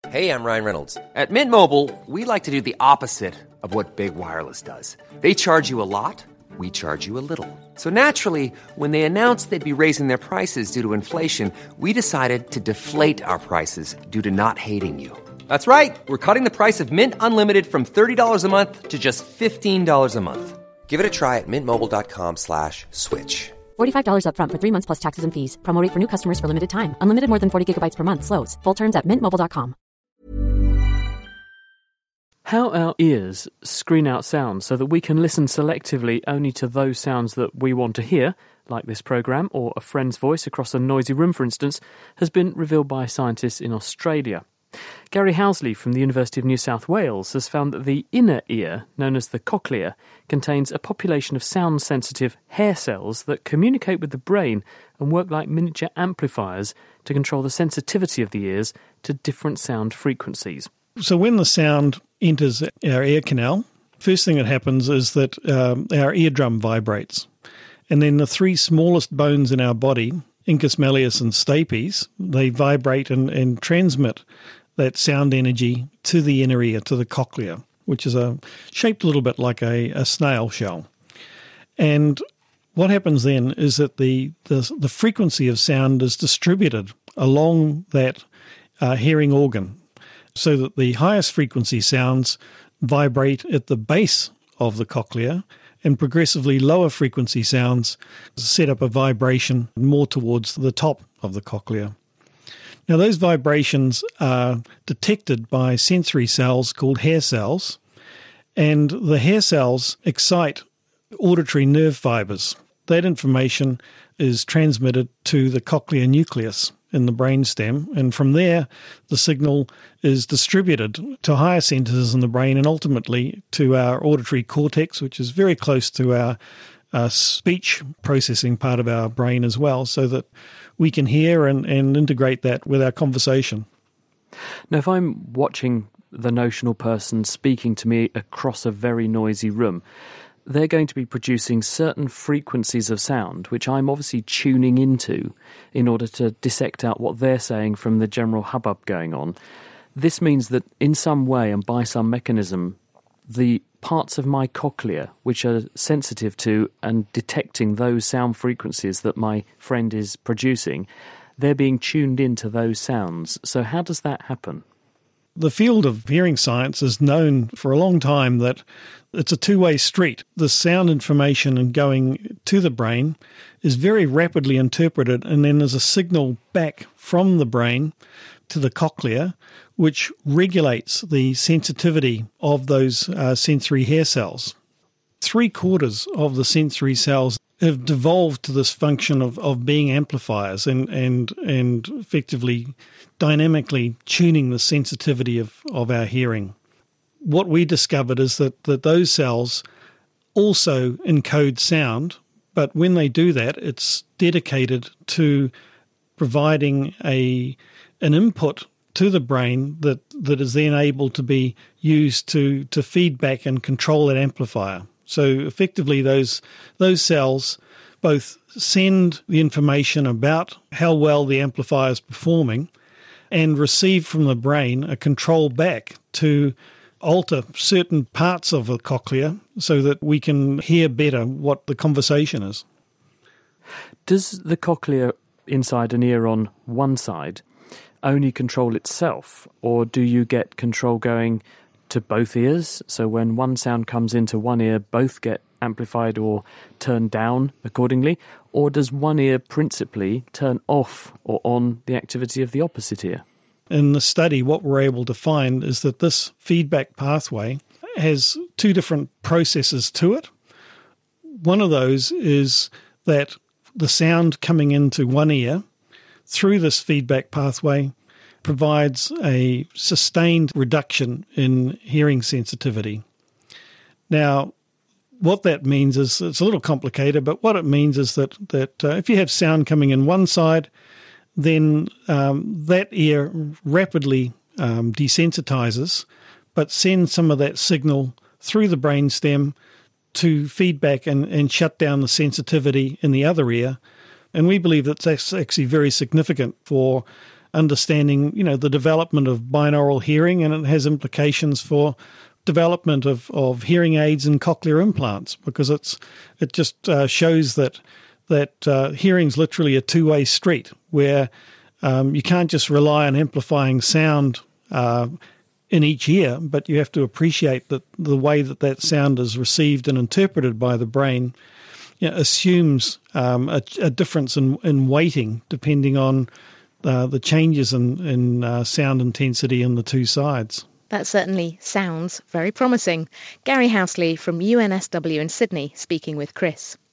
Hey, I'm Ryan Reynolds. At Mint Mobile, we like to do the opposite of what Big Wireless does. They charge you a lot, we charge you a little. So naturally, when they announced they'd be raising their prices due to inflation, we decided to deflate our prices due to not hating you. That's right. We're cutting the price of Mint Unlimited from $30 a month to just $15 a month. Give it a try at mintmobile.com/switch. $45 up front for 3 months plus taxes and fees. Promo rate for new customers for limited time. Unlimited more than 40 gigabytes per month. Slows full terms at mintmobile.com. How our ears screen out sounds so that we can listen selectively only to those sounds that we want to hear, like this programme or a friend's voice across a noisy room, for instance, has been revealed by scientists in Australia. Gary Housley from the University of New South Wales has found that the inner ear, known as the cochlea, contains a population of sound-sensitive hair cells that communicate with the brain and work like miniature amplifiers to control the sensitivity of the ears to different sound frequencies. So when the sound enters our ear canal, first thing that happens is that our eardrum vibrates. And then the three smallest bones in our body, incus malleus and stapes, they vibrate and transmit that sound energy to the inner ear, to the cochlea, which is shaped a little bit like a snail shell. And what happens then is that the frequency of sound is distributed along that hearing organ, so that the highest frequency sounds vibrate at the base of the cochlea, and progressively lower frequency sounds set up a vibration more towards the top of the cochlea. Now, those vibrations are detected by sensory cells called hair cells, and the hair cells excite auditory nerve fibers. That information is transmitted to the cochlear nucleus in the brainstem, and from there the signal is distributed to higher centres in the brain and ultimately to our auditory cortex, which is very close to our speech processing part of our brain as well, so that we can hear and integrate that with our conversation. Now, if I'm watching the notional person speaking to me across a very noisy room, they're going to be producing certain frequencies of sound, which I'm obviously tuning into in order to dissect out what they're saying from the general hubbub going on. This means that in some way and by some mechanism, the parts of my cochlea which are sensitive to and detecting those sound frequencies that my friend is producing, they're being tuned into those sounds. So how does that happen? The field of hearing science has known for a long time that it's a two-way street. The sound information and going to the brain is very rapidly interpreted, and then there's a signal back from the brain to the cochlea, which regulates the sensitivity of those sensory hair cells. 3/4 of the sensory cells have devolved to this function of being amplifiers and effectively dynamically tuning the sensitivity of our hearing. What we discovered is that those cells also encode sound, but when they do that, it's dedicated to providing an input to the brain that is then able to be used to feedback and control that amplifier. So effectively those cells both send the information about how well the amplifier is performing and receive from the brain a control back to alter certain parts of the cochlea so that we can hear better what the conversation is. Does the cochlea inside an ear on one side only control itself, or do you get control going to both ears? So when one sound comes into one ear, both get amplified or turned down accordingly? Or does one ear principally turn off or on the activity of the opposite ear? In the study, what we're able to find is that this feedback pathway has two different processes to it. One of those is that the sound coming into one ear through this feedback pathway provides a sustained reduction in hearing sensitivity. Now, what that means is, it's a little complicated, but what it means is that if you have sound coming in one side, then that ear rapidly desensitizes, but sends some of that signal through the brainstem to feedback and shut down the sensitivity in the other ear. And we believe that's actually very significant for understanding, the development of binaural hearing, and it has implications for development of hearing aids and cochlear implants, because it just shows that hearing's literally a two-way street, where you can't just rely on amplifying sound in each ear, but you have to appreciate that the way that sound is received and interpreted by the brain assumes a difference in weighting depending on the changes in sound intensity in the two sides. That certainly sounds very promising. Gary Housley from UNSW in Sydney speaking with Chris.